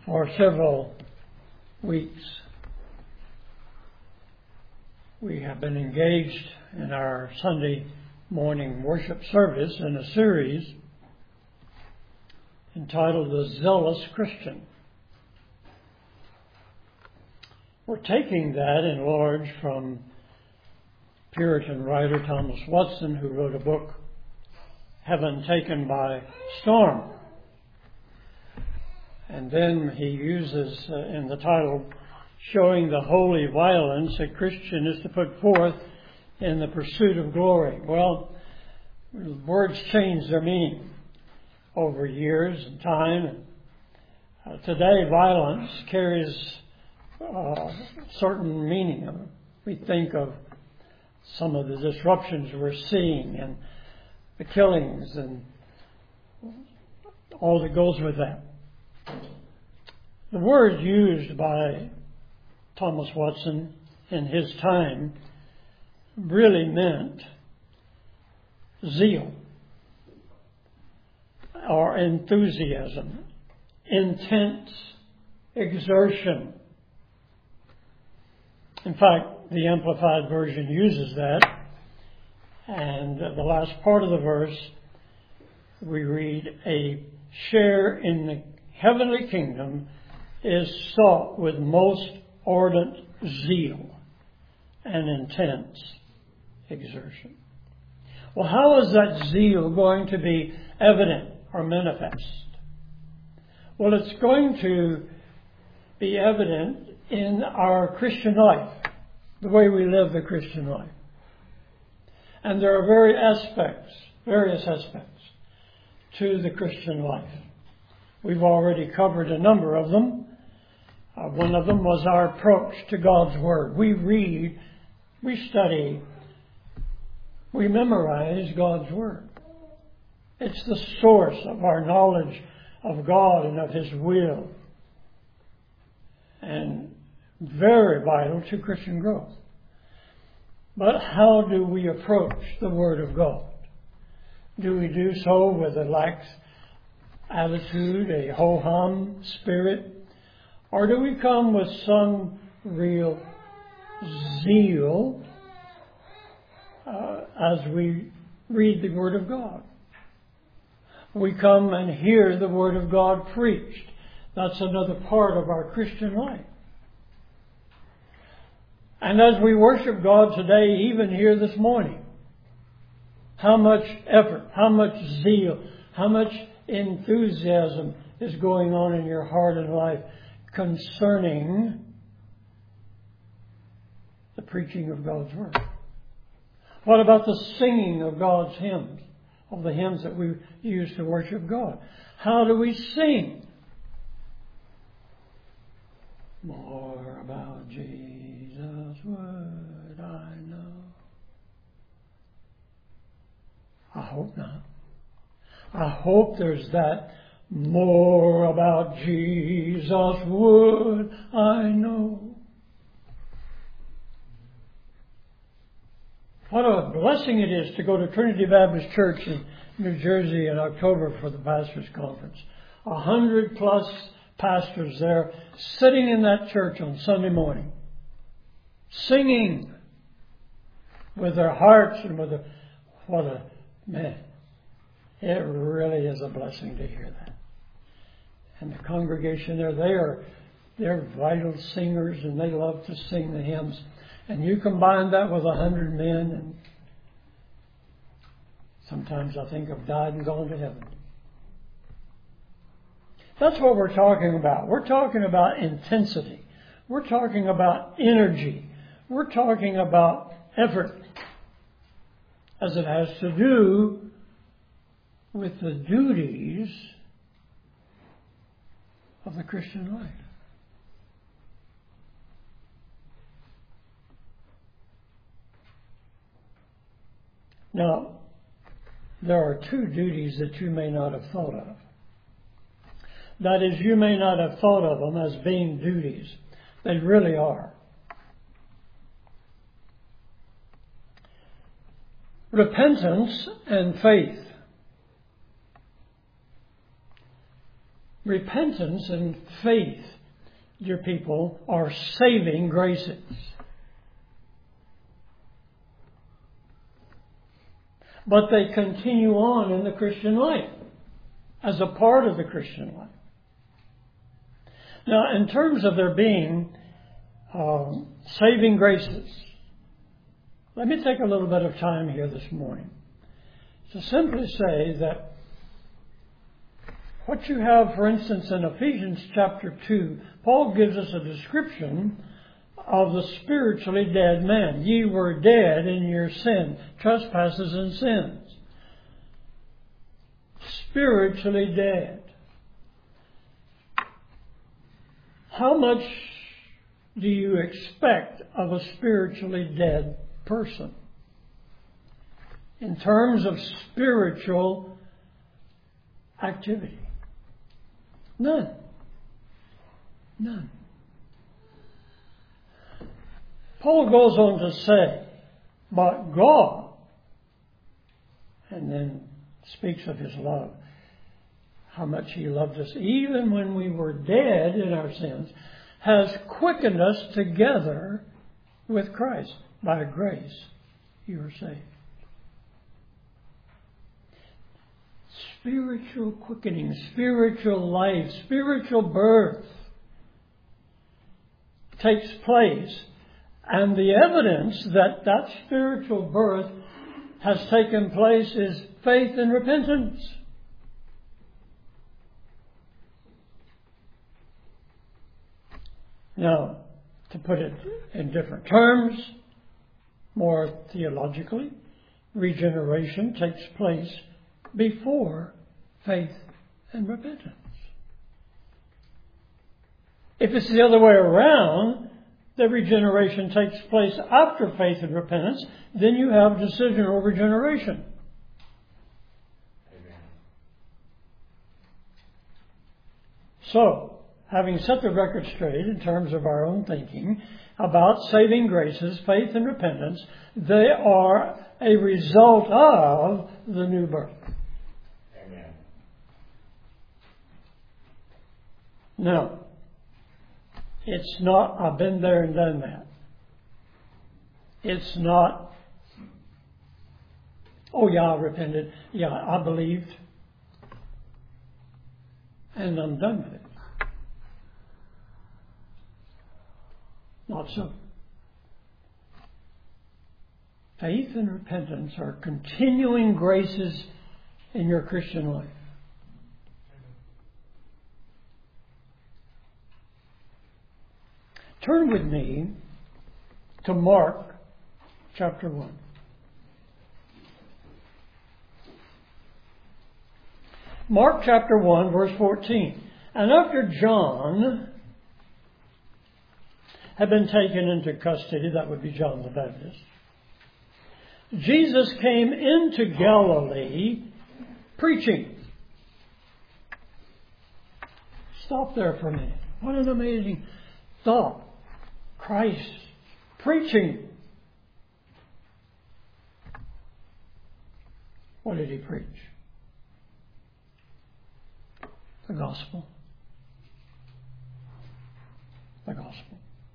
For several weeks, we have been engaged in our Sunday morning worship service in a series entitled The Zealous Christian. We're taking that in large from Puritan writer Thomas Watson, who wrote a book, Heaven Taken by Storm. And then he uses in the title, showing the holy violence a Christian is to put forth in the pursuit of glory. Well, words change their meaning over years and time. Today, violence carries a certain meaning. We think of some of the disruptions we're seeing and the killings and all that goes with that. The word used by Thomas Watson in his time really meant zeal or enthusiasm, intense exertion. In fact, the Amplified Version uses that, and the last part of the verse we read, a share in the heavenly kingdom is sought with most ardent zeal and intense exertion. Well, how is that zeal going to be evident or manifest? Well, it's going to be evident in our Christian life, the way we live the Christian life. And there are various aspects to the Christian life. We've already covered a number of them. One of them was our approach to God's Word. We read, we study, we memorize God's Word. It's the source of our knowledge of God and of His will, and very vital to Christian growth. But how do we approach the Word of God? Do we do so with a lax attitude, a ho-hum spirit? Or do we come with some real zeal as we read the Word of God? We come and hear the Word of God preached. That's another part of our Christian life. And as we worship God today, even here this morning, how much effort, how much zeal, how much enthusiasm is going on in your heart and life concerning the preaching of God's Word? What about the singing of God's hymns, of the hymns that we use to worship God? How do we sing? More about Jesus would I know. I hope not. I hope there's that more about Jesus would I know. What a blessing it is to go to Trinity Baptist Church in New Jersey in October for the Pastors Conference. 100+ pastors there sitting in that church on Sunday morning, singing with their hearts and with man. It really is a blessing to hear that. And the congregation there, they're vital singers and they love to sing the hymns. And you combine that with 100 men, and sometimes I think I've died and gone to heaven. That's what we're talking about. We're talking about intensity. We're talking about energy. We're talking about effort, as it has to do with the duties of the Christian life. Now, there are two duties that you may not have thought of. That is, you may not have thought of them as being duties. They really are. Repentance and faith. Repentance and faith, dear people, are saving graces. But they continue on in the Christian life as a part of the Christian life. Now, in terms of there being saving graces, let me take a little bit of time here this morning to simply say that what you have, for instance, in Ephesians chapter 2, Paul gives us a description of the spiritually dead man. Ye were dead in your sin, trespasses and sins. Spiritually dead. How much do you expect of a spiritually dead person in terms of spiritual activity? None. None. Paul goes on to say, but God, and then speaks of His love, how much He loved us, even when we were dead in our sins, has quickened us together with Christ. By grace, you are saved. Spiritual quickening, spiritual life, spiritual birth takes place. And the evidence that that spiritual birth has taken place is faith and repentance. Now, to put it in different terms, more theologically, regeneration takes place before faith and repentance. If it's the other way around, the regeneration takes place after faith and repentance, then you have decisional regeneration. Amen. So, having set the record straight in terms of our own thinking about saving graces, faith and repentance, they are a result of the new birth. Amen. Now, it's not, I've been there and done that. It's not, oh yeah, I repented. Yeah, I believed. And I'm done with it. Not so. Faith and repentance are continuing graces in your Christian life. Turn with me to Mark chapter 1. Mark chapter 1, verse 14. And after John had been taken into custody, that would be John the Baptist, Jesus came into Galilee preaching. Stop there for a minute. What an amazing thought. Christ preaching. What did He preach? The gospel. The gospel.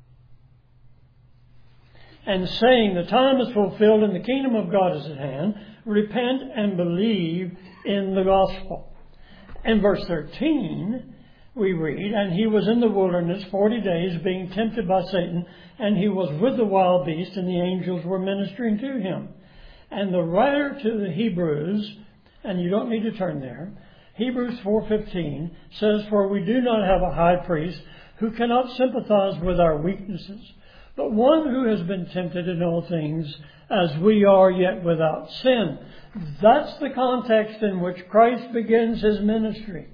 And saying, the time is fulfilled and the kingdom of God is at hand. Repent and believe in the gospel. In verse 13, we read, and He was in the wilderness 40 days being tempted by Satan, and He was with the wild beast, and the angels were ministering to Him. And the writer to the Hebrews, and you don't need to turn there, Hebrews 4:15 says, for we do not have a high priest who cannot sympathize with our weaknesses, but one who has been tempted in all things as we are, yet without sin. That's the context in which Christ begins His ministry.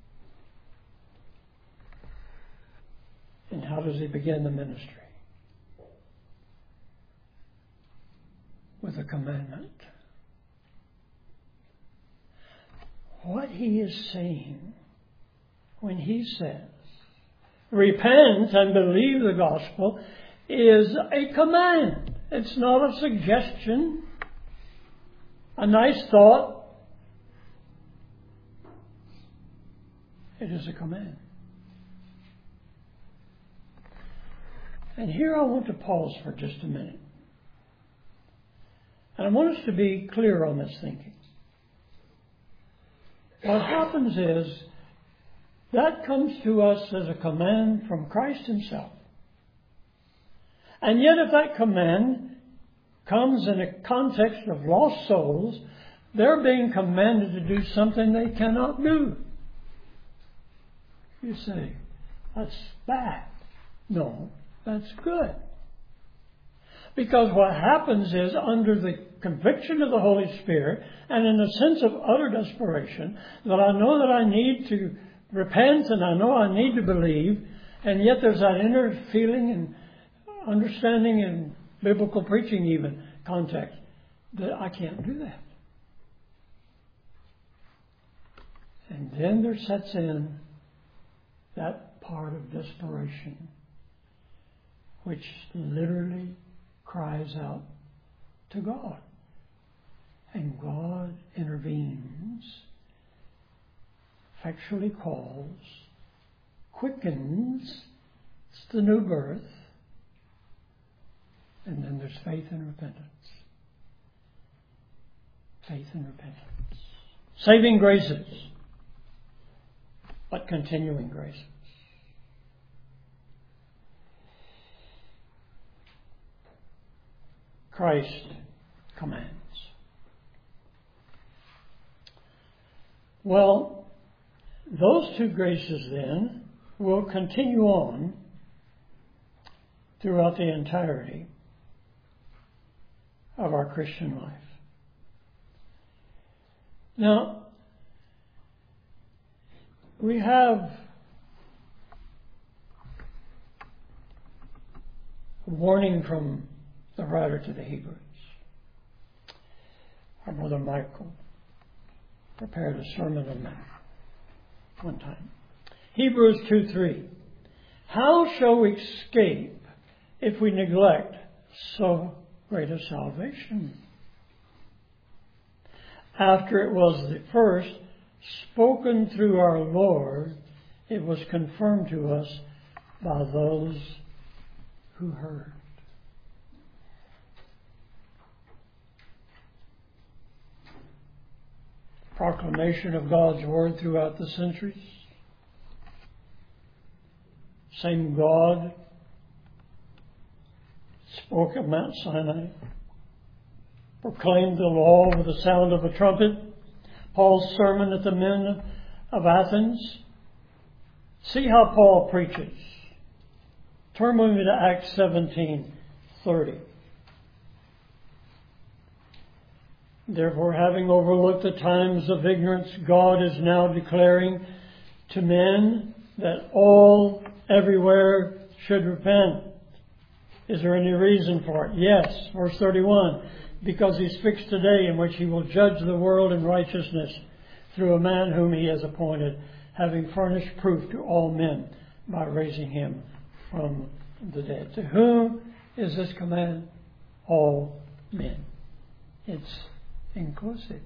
And how does He begin the ministry? With a commandment. What He is saying when He says, repent and believe the gospel, is a command. It's not a suggestion, a nice thought. It is a command. And here I want to pause for just a minute. And I want us to be clear on this thinking. What happens is that comes to us as a command from Christ Himself. And yet if that command comes in a context of lost souls, they're being commanded to do something they cannot do. You say, that's bad. No, that's good. Because what happens is, under the conviction of the Holy Spirit, and in a sense of utter desperation, that I know that I need to repent and I know I need to believe, and yet there's that inner feeling and understanding in biblical preaching even context that I can't do that. And then there sets in that part of desperation which literally cries out to God. And God intervenes, effectually calls, quickens. It's the new birth. And then there's faith and repentance. Faith and repentance. Saving graces, but continuing graces. Christ commands. Well, those two graces then will continue on throughout the entirety of our Christian life. Now, we have a warning from the writer to the Hebrews. Our brother Michael prepared a sermon on that one time. Hebrews 2:3. How shall we escape if we neglect so great a salvation? After it was the first spoken through our Lord, it was confirmed to us by those who heard. Proclamation of God's Word throughout the centuries. Same God spoke at Mount Sinai. Proclaimed the law with the sound of a trumpet. Paul's sermon at the men of Athens. See how Paul preaches. Turn with me to Acts 17:30. Therefore, having overlooked the times of ignorance, God is now declaring to men that all, everywhere, should repent. Is there any reason for it? Yes. Verse 31. Because He's fixed a day in which He will judge the world in righteousness through a man whom He has appointed, having furnished proof to all men by raising Him from the dead. To whom is this command? All men. It's inclusive.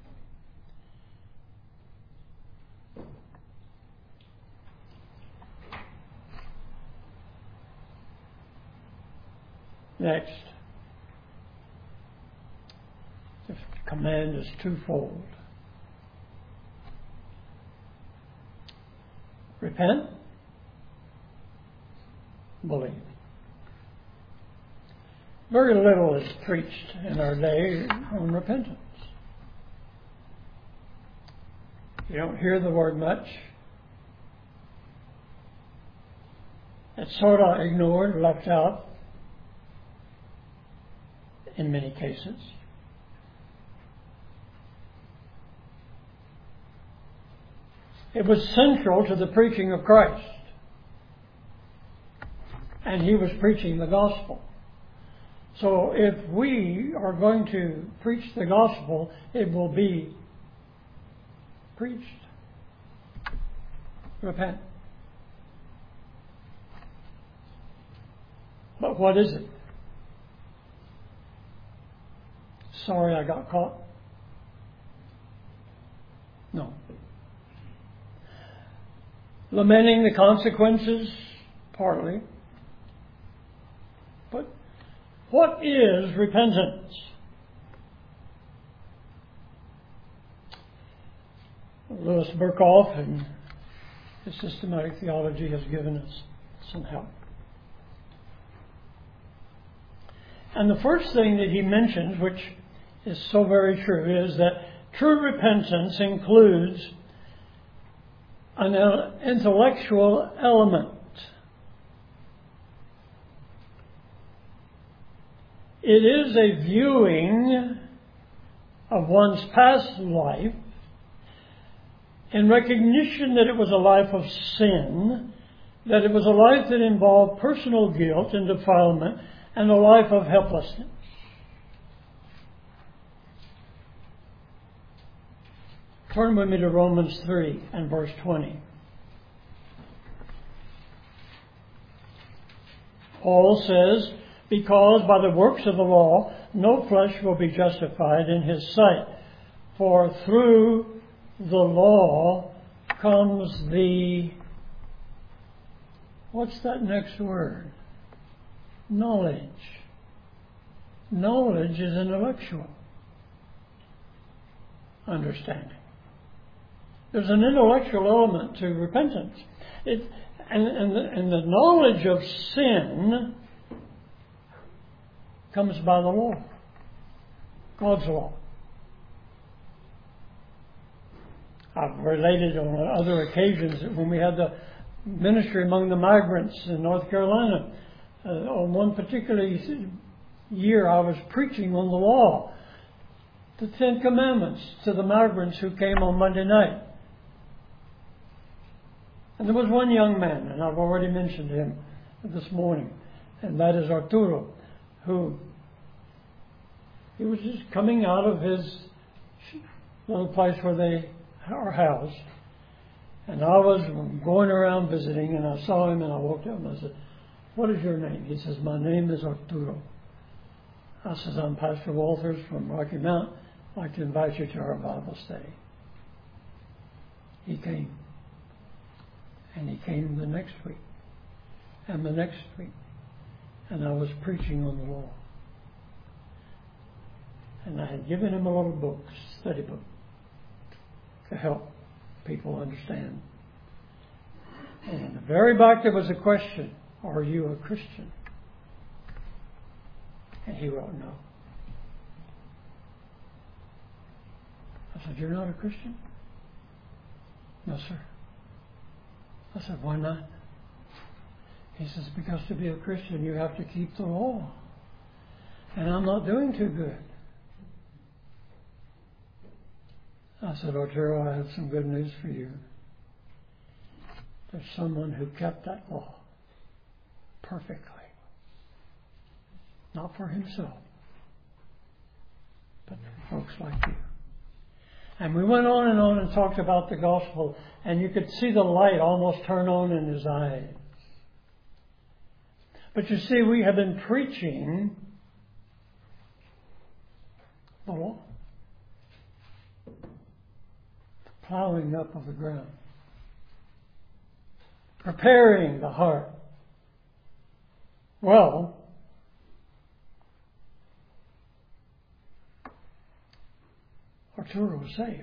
Next, the command is twofold. Repent, believe. Very little is preached in our day on repentance. You don't hear the word much. It's sort of ignored, left out in many cases. It was central to the preaching of Christ. And He was preaching the gospel. So if we are going to preach the gospel, it will be preached. Repent. But what is it? Sorry I got caught? No. lamenting the consequences, partly. But what is repentance? Louis Berkhoff in his systematic theology has given us some help. And the first thing that he mentions, which is so very true, is that true repentance includes an intellectual element. It is a viewing of one's past life in recognition that it was a life of sin, that it was a life that involved personal guilt and defilement, and a life of helplessness. Turn with me to Romans 3 and verse 20. Paul says, because by the works of the law no flesh will be justified in his sight, for through the law comes the... What's that next word? Knowledge. Knowledge is intellectual understanding. There's an intellectual element to repentance. And the knowledge of sin comes by the law, God's law. I've related on other occasions that when we had the ministry among the migrants in North Carolina, on one particular year I was preaching on the law, the Ten Commandments to the migrants who came on Monday night. And there was one young man, and I've already mentioned him this morning, and that is Arturo, who he was just coming out of his little place where they are housed. And I was going around visiting, and I saw him, and I walked up and I said, "What is your name?" He says, "My name is Arturo." I says, "I'm Pastor Walters from Rocky Mount. I'd like to invite you to our Bible study." He came. And he came the next week. And the next week. And I was preaching on the law. And I had given him a little book, study book, to help people understand. And in the very back there was a question, "Are you a Christian?" And he wrote no. I said, "You're not a Christian?" "No, sir." I said, "Why not?" He says, "Because to be a Christian you have to keep the law. And I'm not doing too good." I said, "Arturo, I have some good news for you. There's someone who kept that law perfectly. Not for himself, but for folks like you." And we went on and talked about the gospel, and you could see the light almost turn on in his eyes. But you see, we have been preaching the law, the plowing up of the ground, preparing the heart. Well, Arturo was saved.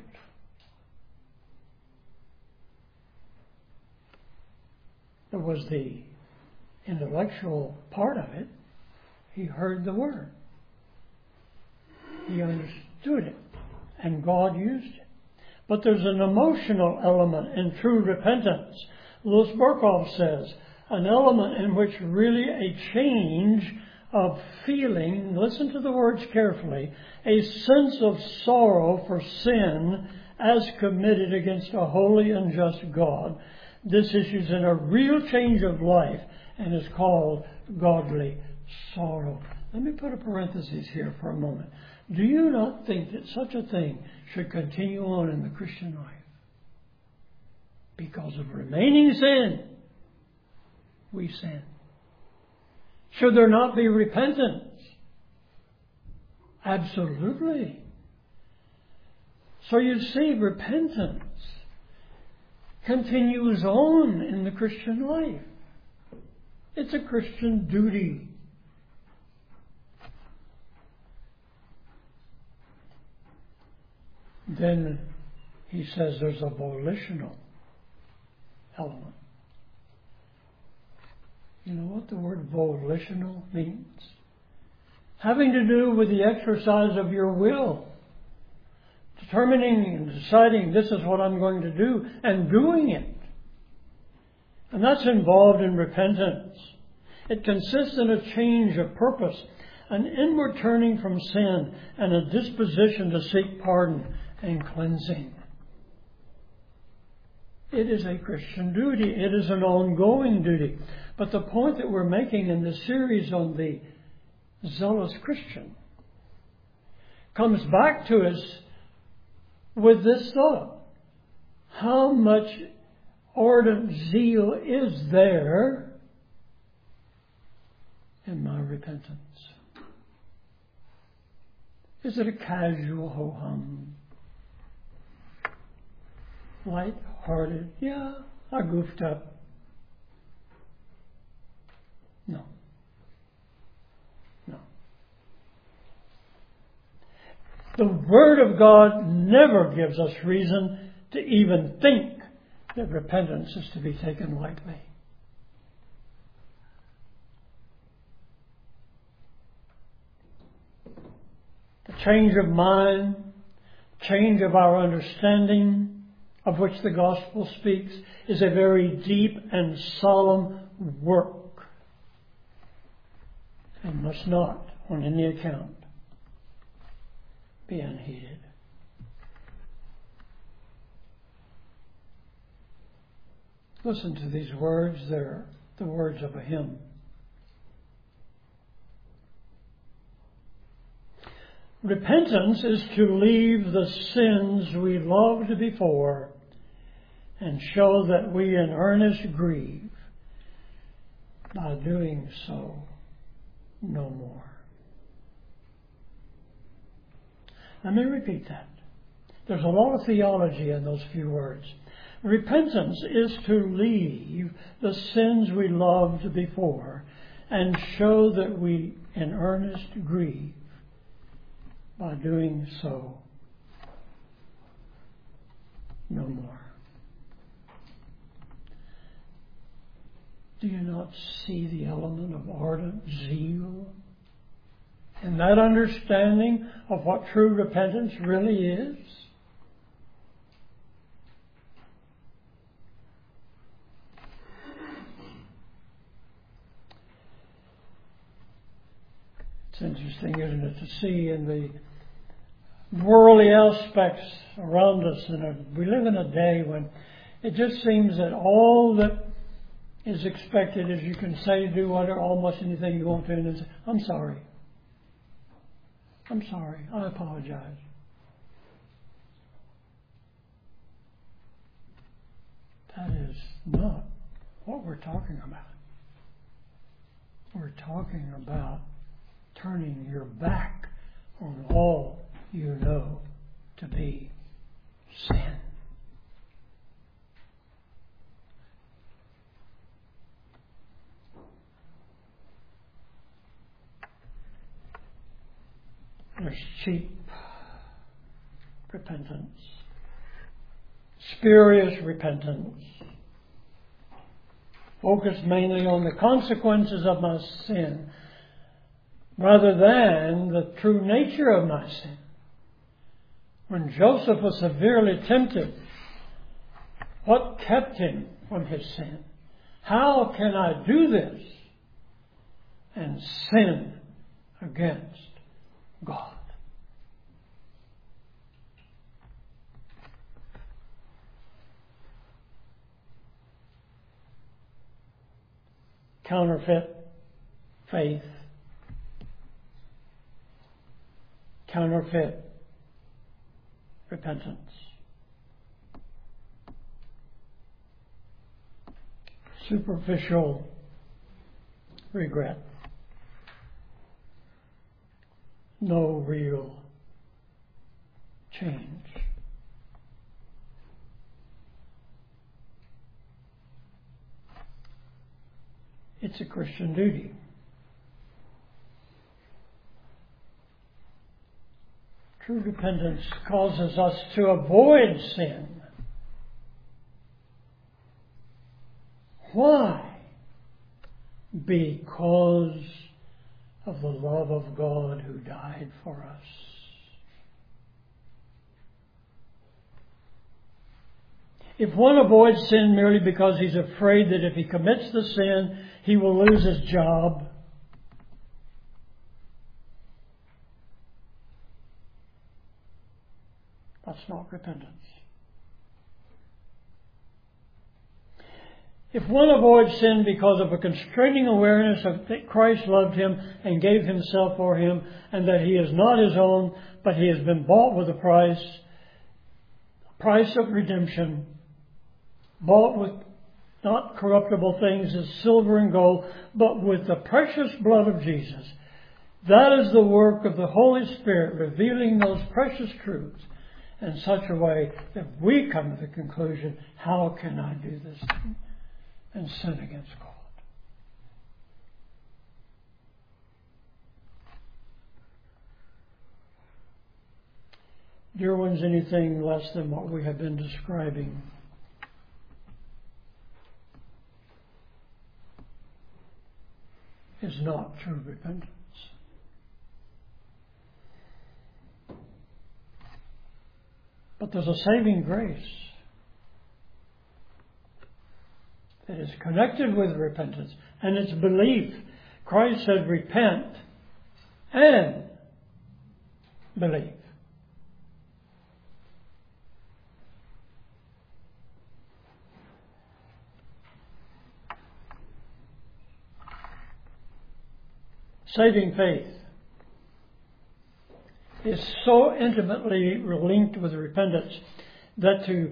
There was the intellectual part of it. He heard the word. He understood it. And God used it. But there's an emotional element in true repentance. Louis Berkhoff says, an element in which really a change of feeling, listen to the words carefully, a sense of sorrow for sin as committed against a holy and just God. This issues in a real change of life and is called godly sorrow. Let me put a parenthesis here for a moment. Do you not think that such a thing should continue on in the Christian life? Because of remaining sin, we sin. Should there not be repentance? Absolutely. So you see, repentance continues on in the Christian life. It's a Christian duty. Then he says there's a volitional element. You know what the word volitional means? Having to do with the exercise of your will. Determining and deciding this is what I'm going to do and doing it. And that's involved in repentance. It consists in a change of purpose, an inward turning from sin, and a disposition to seek pardon and cleansing. It is a Christian duty. It is an ongoing duty. But the point that we're making in this series on the zealous Christian comes back to us with this thought. How much ardent zeal is there in my repentance? Is it a casual ho-hum? Light-hearted? Yeah, I goofed up. No. The Word of God never gives us reason to even think that repentance is to be taken lightly. The change of mind, change of our understanding, of which the gospel speaks, is a very deep and solemn work, and must not, on any account, be unheeded. Listen to these words. They're the words of a hymn. Repentance is to leave the sins we loved before and show that we in earnest grieve. By doing so, no more. Let me repeat that. There's a lot of theology in those few words. Repentance is to leave the sins we loved before and show that we in earnest grieve. By doing so, no more. Do you not see the element of ardent zeal and that understanding of what true repentance really is? It's interesting, isn't it, to see in the worldly aspects around us. We live in a day when it just seems that all that is expected is you can say, do whatever, almost anything you want to, and then say, I'm sorry. I'm sorry. I apologize. That is not what we're talking about. We're talking about turning your back on all you know to be sin. There's cheap repentance, spurious repentance, focused mainly on the consequences of my sin rather than the true nature of my sin. When Joseph was severely tempted, what kept him from his sin? How can I do this and sin against God? Counterfeit faith, counterfeit repentance. Superficial regret. No real change. It's a Christian duty. True repentance causes us to avoid sin. Why? Because of the love of God who died for us. If one avoids sin merely because he's afraid that if he commits the sin, he will lose his job, that's not repentance. If one avoids sin because of a constraining awareness of that Christ loved him and gave himself for him, and that he is not his own, but he has been bought with a price of redemption, bought with not corruptible things as silver and gold, but with the precious blood of Jesus. That is the work of the Holy Spirit, revealing those precious truths in such a way that we come to the conclusion, how can I do this thing and sin against God? Dear ones, anything less than what we have been describing is not true repentance. But there's a saving grace that is connected with repentance, and it's belief. Christ said, repent and believe. Saving faith is so intimately linked with repentance that to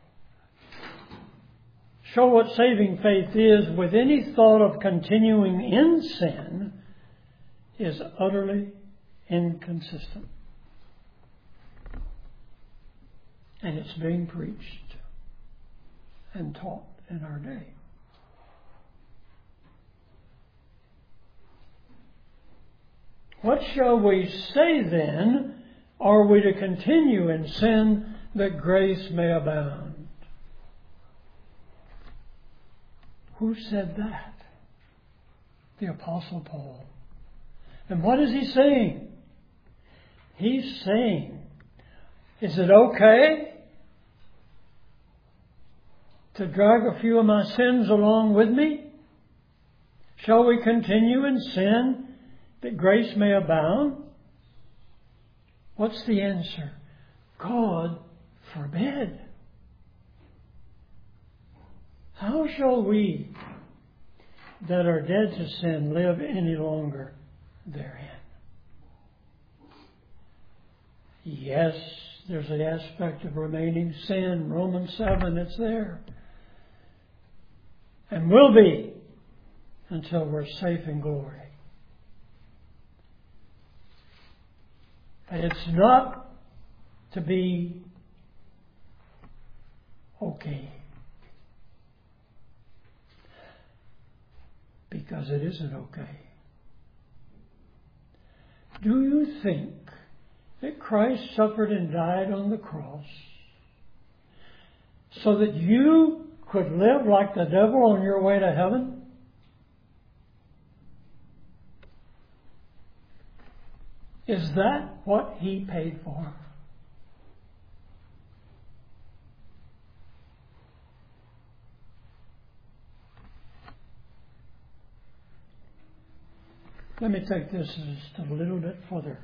show what saving faith is with any thought of continuing in sin is utterly inconsistent. And it's being preached and taught in our day. What shall we say then? Are we to continue in sin that grace may abound? Who said that? The Apostle Paul. And what is he saying? He's saying, is it okay to drag a few of my sins along with me? Shall we continue in sin that grace may abound? What's the answer? God forbid. How shall we that are dead to sin live any longer therein? Yes, there's the aspect of remaining sin. Romans 7, it's there. And will be until we're safe in glory. But it's not to be okay. Because it isn't okay. Do you think that Christ suffered and died on the cross so that you could live like the devil on your way to heaven? Is that what he paid for? Let me take this just a little bit further.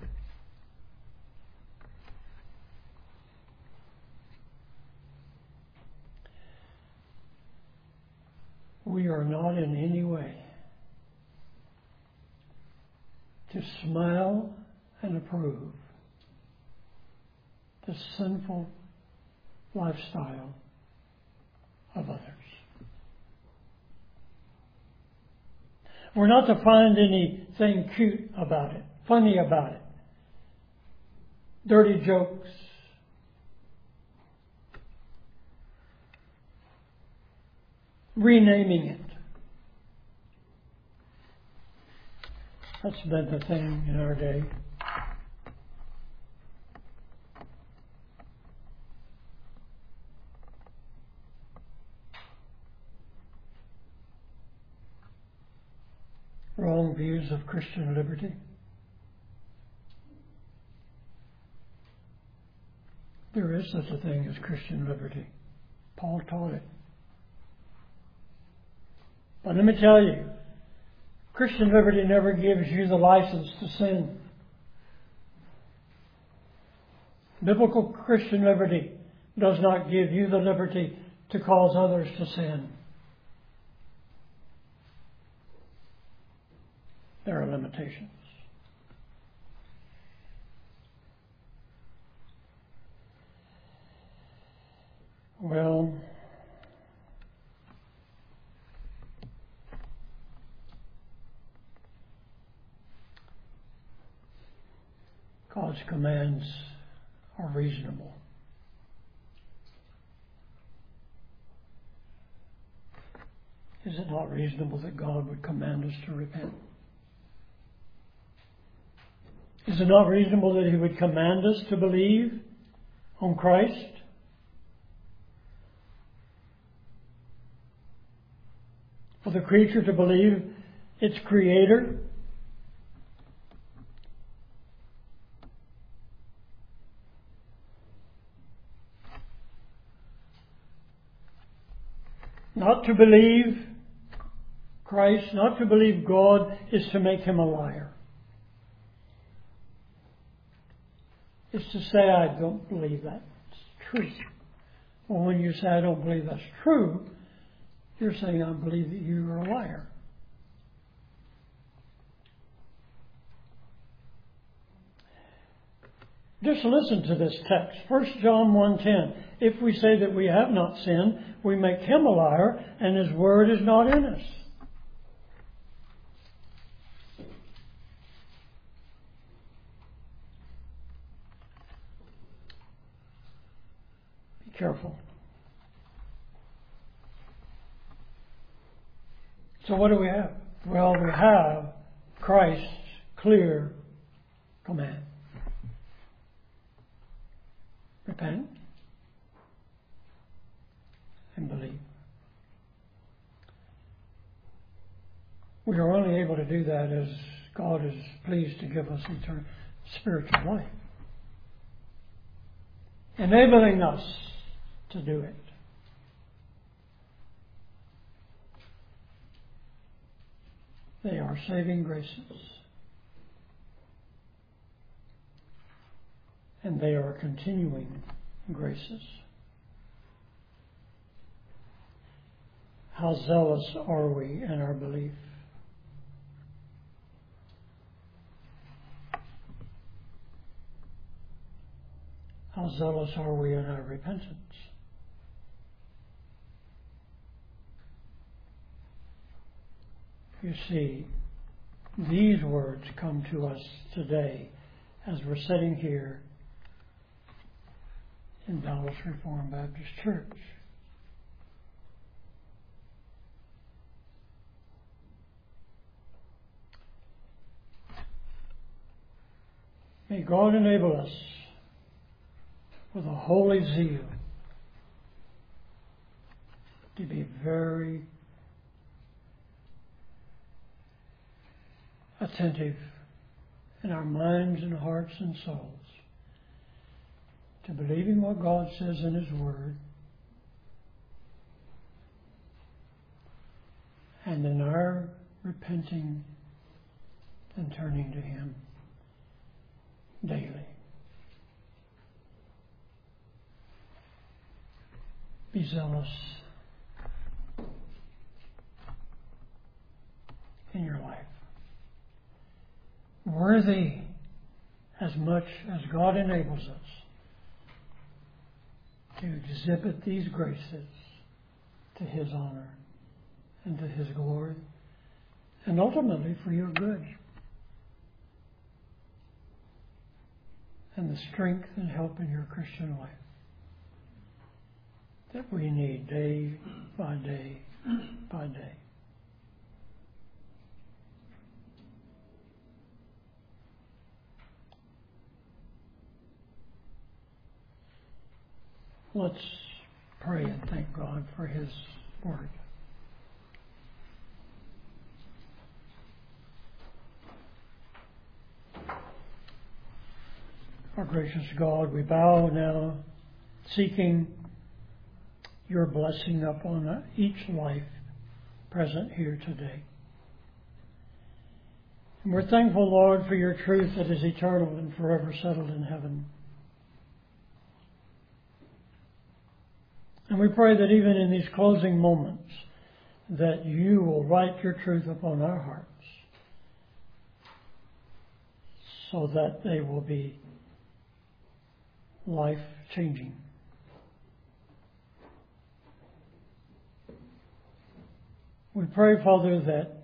We are not in any way to smile and approve the sinful lifestyle of others. We're not to find anything cute about it, funny about it, dirty jokes, renaming it. That's been the thing in our day. Wrong views of Christian liberty. There is such a thing as Christian liberty. Paul taught it. But let me tell you, Christian liberty never gives you the license to sin. Biblical Christian liberty does not give you the liberty to cause others to sin. There are limitations. Well, God's commands are reasonable. Is it not reasonable that God would command us to repent? Is it not reasonable that He would command us to believe on Christ? For the creature to believe its Creator? Not to believe Christ, not to believe God, is to make Him a liar. It's to say, I don't believe that's true. Well, when you say, I don't believe that's true, you're saying, I believe that you are a liar. Just listen to this text. 1 John 1:10. If we say that we have not sinned, we make Him a liar, and His word is not in us. Be careful. So what do we have? Well, we have Christ's clear command. Repent and believe. We are only able to do that as God is pleased to give us eternal spiritual life, enabling us to do it. They are saving graces. And they are continuing graces. How zealous are we in our belief? How zealous are we in our repentance? You see, these words come to us today as we're sitting here in Dallas Reformed Baptist Church. May God enable us with a holy zeal to be very attentive in our minds and hearts and souls to believing what God says in His Word, and in our repenting and turning to Him daily. Be zealous in your life. Worthy as much as God enables us to exhibit these graces to His honor and to His glory, and ultimately for your good and the strength and help in your Christian life that we need day by day by day. Let's pray and thank God for His Word. Our gracious God, we bow now, seeking your blessing upon each life present here today. And we're thankful, Lord, for your truth that is eternal and forever settled in heaven. And we pray that even in these closing moments, that you will write your truth upon our hearts so that they will be life-changing. We pray, Father, that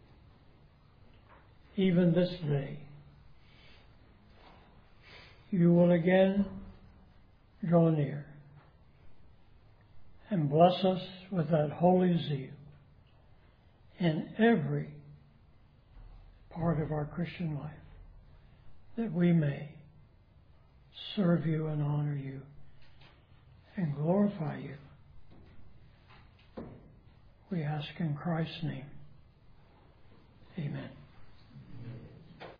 even this day, you will again draw near and bless us with that holy zeal in every part of our Christian life, that we may serve you and honor you and glorify you. We ask in Christ's name. Amen.